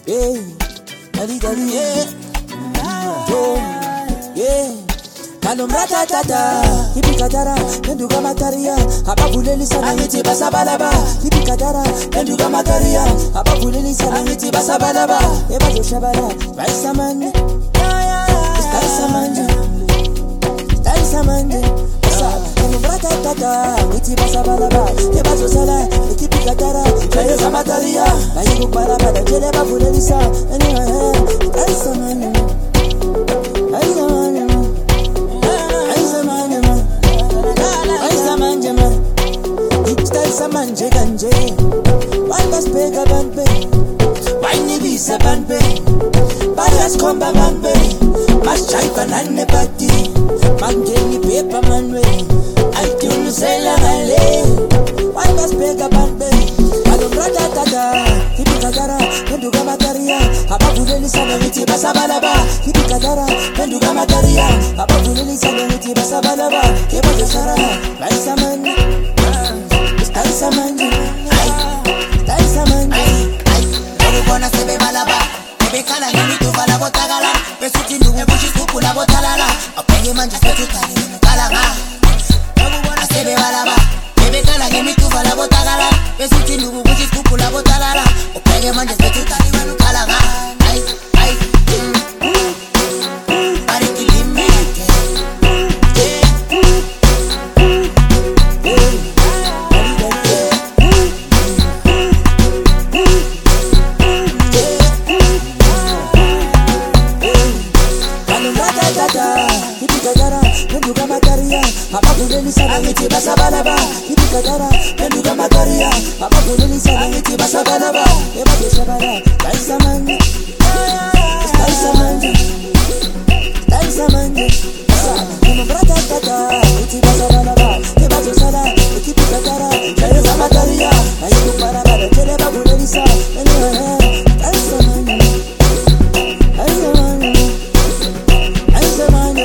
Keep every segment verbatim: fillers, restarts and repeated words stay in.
yeah, dali dali, yeah, Joe, yeah. Kalumrata tata, hipi katara, penduga mataria, hapa buleli sana ngiti basa balaba. Hipi katara, penduga mataria, hapa buleli sana ngiti basa balaba. Eba jo shabala, raisa manje, raisa manje, raisa manje. Kalumrata tata, ngiti basa balaba. Eba jo sala, hipi katara, raisa mataria, bayi kubala bala, jele ba buleli sa, anyway, raisa manje, raisa manje. Manje ganje, bandas pega banpe, wine visa banpe, balas komba banpe, mas chaifa nane pati, mangeni pepa manwe, I tunu sela gale, bandas pega banpe, balum rata tata, hipi katara, penduga mataria, hapa buleli sana ngiti basa balaba, hipi katara, penduga mataria, hapa buleli sana ngiti basa balaba, keba josara, laisa mani. Taisa manje, taisa manje. Ebu bona sebe malaba, ebe kala ngini tu bala botagala, besuti ndugu bushi skupu la botalala, apenge manje setu tani nunu kalaga. Ebu bona sebe malaba, ebe kala ngini tu bala botagala, besuti ndugu bushi skupu la botalala, apenge manje setu tani nunu kalaga. Ay, ay, pare kilime. Penduga mataria, hapa buleli sana ngiti basa balaba. Hipi katara, penduga mataria, hapa buleli sana ngiti basa balaba. Eba kesha bala, taisa manje, taisa manje, taisa manje. Kama brata tata, ngiti basa balaba. Eba josala, hipi katara, taisa mataria, ayi kupara bala, jele ba buleli sa, anyway, taisa manje, taisa manje, taisa manje.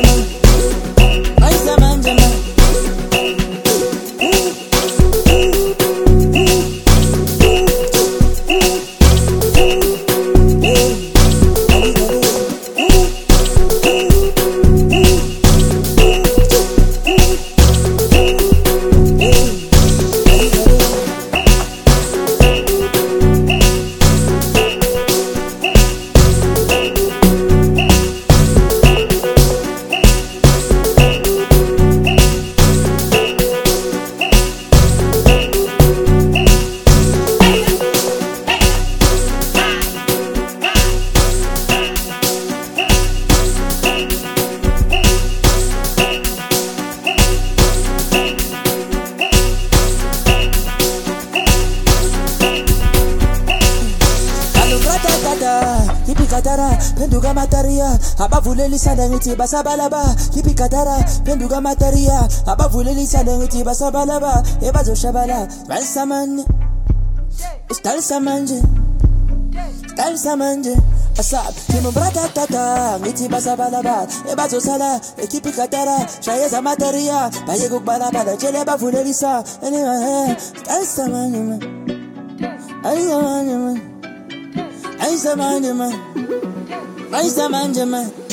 Hipi katara, penduga mataria, hapa buleli sana ngiti basa balaba. Hipi katara, penduga mataria, hapa buleli sana ngiti basa balaba. Eba jo shabala, raisa manje, talisa manje, talisa manje. Asab, kimo brata tata, ngiti basa balaba. Eba jo sala, ekipi katara, shayeza mataria, baye kubala bala, jele ba buleli sa, anyway, talisa manje man, talisa manje man. Aisa manje man, aisa manje man.